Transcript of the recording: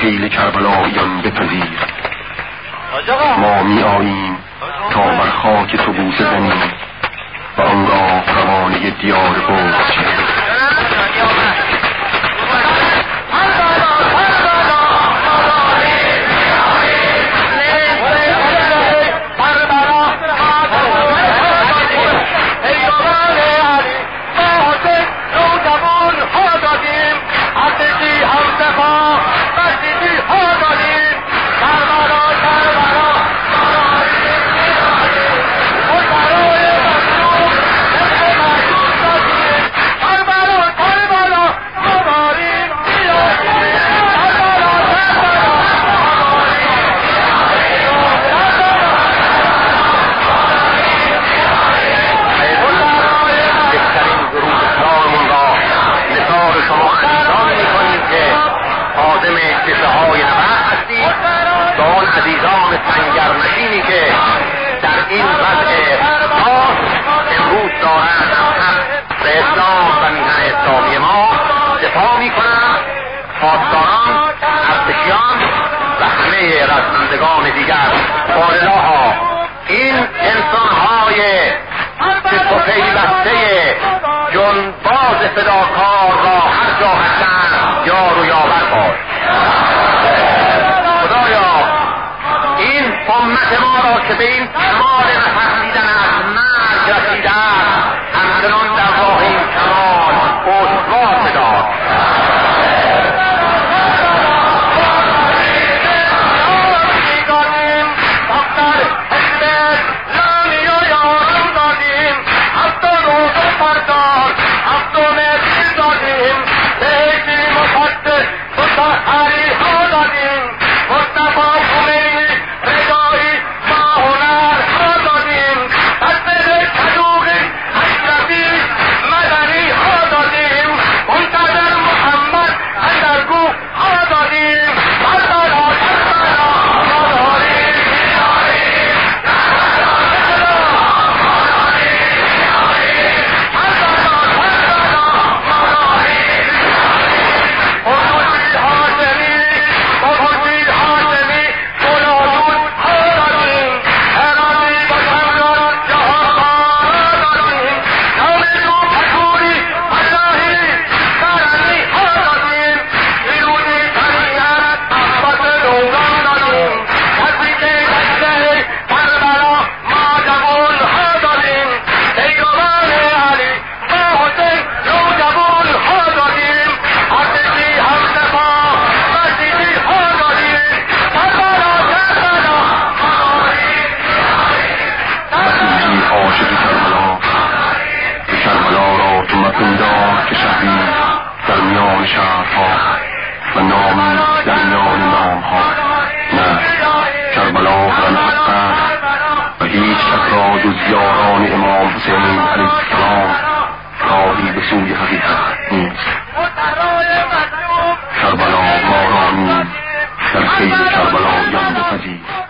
خیل کربلاییان بپذیر. ما می آییم تا بر خاک تو بوسه زنیم و آنگاه روانه دیار بوز شویم. عزیزان سنگرنشینی که در این وضع خاص امروز دارند حق به اسلام و میهن اسلامی ما دفاع میکنند، پاسداران، ارتشیان و همه رزمندگان دیگر. والله این انسانهای چشم و پیوسته جنباز فداکار را هر جا هستند یار و یاور باش. امت ما را که به این کمال نفهمیدن از مرگ رسیده است همچنان در راه این کمال استوار بدار. که شهید در میان شهرها و نامی در میان نامها. نه، کربلا بلند حق است و هیچ کس را جز یاران امام حسین علیه السلام راهی به سوی حقیقت نیست. کربلا ما را نیز در خیل کربلاییان بپذیر.